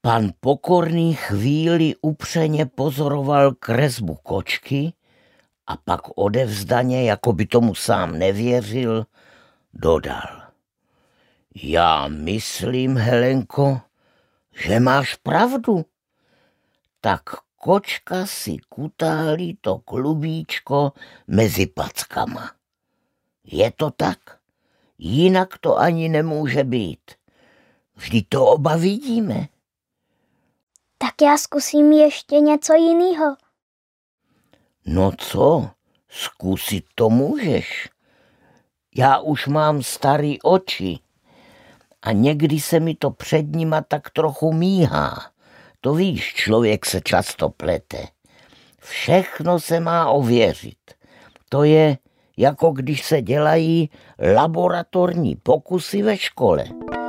Pan Pokorný chvíli upřeně pozoroval kresbu kočky a pak odevzdaně, jako by tomu sám nevěřil, dodal. Já myslím, Helenko, že máš pravdu. Tak kočka si kutálí to klubíčko mezi packama. Je to tak? Jinak to ani nemůže být. Vždyť to oba vidíme. Tak já zkusím ještě něco jiného. No co, zkusit to můžeš. Já už mám starý oči a někdy se mi to před nima tak trochu míhá. To víš, člověk se často plete. Všechno se má ověřit. To je, jako když se dělají laboratorní pokusy ve škole.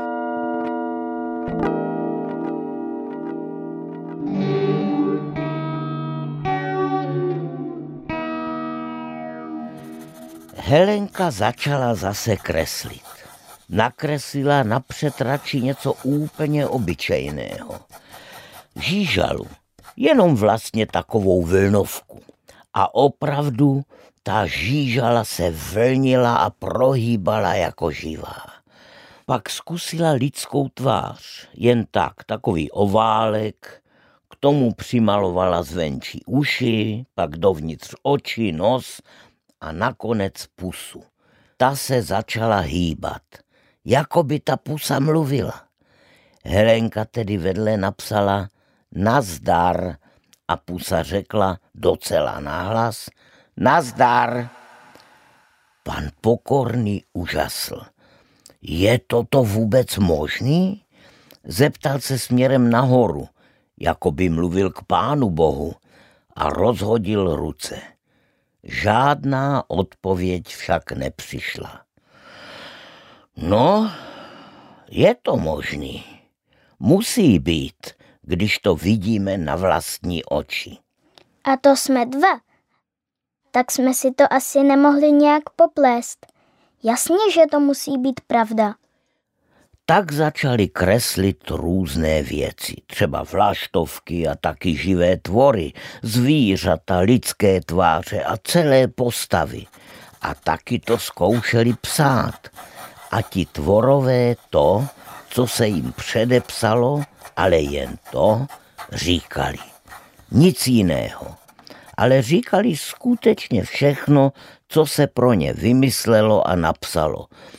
Helenka začala zase kreslit. Nakreslila napřed radši něco úplně obyčejného. Žížalu, jenom vlastně takovou vlnovku. A opravdu ta žížala se vlnila a prohýbala jako živá. Pak zkusila lidskou tvář, jen tak, takový oválek, k tomu přimalovala zvenčí uši, pak dovnitř oči, nos a nakonec pusu. Ta se začala hýbat, jako by ta pusa mluvila. Helenka tedy vedle napsala nazdar a pusa řekla docela nahlas nazdar. Pan Pokorný užasl. Je toto vůbec možný? Zeptal se směrem nahoru, jako by mluvil k Pánu Bohu a rozhodil ruce. Žádná odpověď však nepřišla. No, je to možný. Musí být, když to vidíme na vlastní oči. A to jsme dva. Tak jsme si to asi nemohli nějak poplést. Jasně, že to musí být pravda. Tak začali kreslit různé věci, třeba vlaštovky a taky živé tvory, zvířata, lidské tváře a celé postavy. A taky to zkoušeli psát. A ti tvorové to, co se jim předepsalo, ale jen to říkali. Nic jiného. Ale říkali skutečně všechno, co se pro ně vymyslelo a napsalo.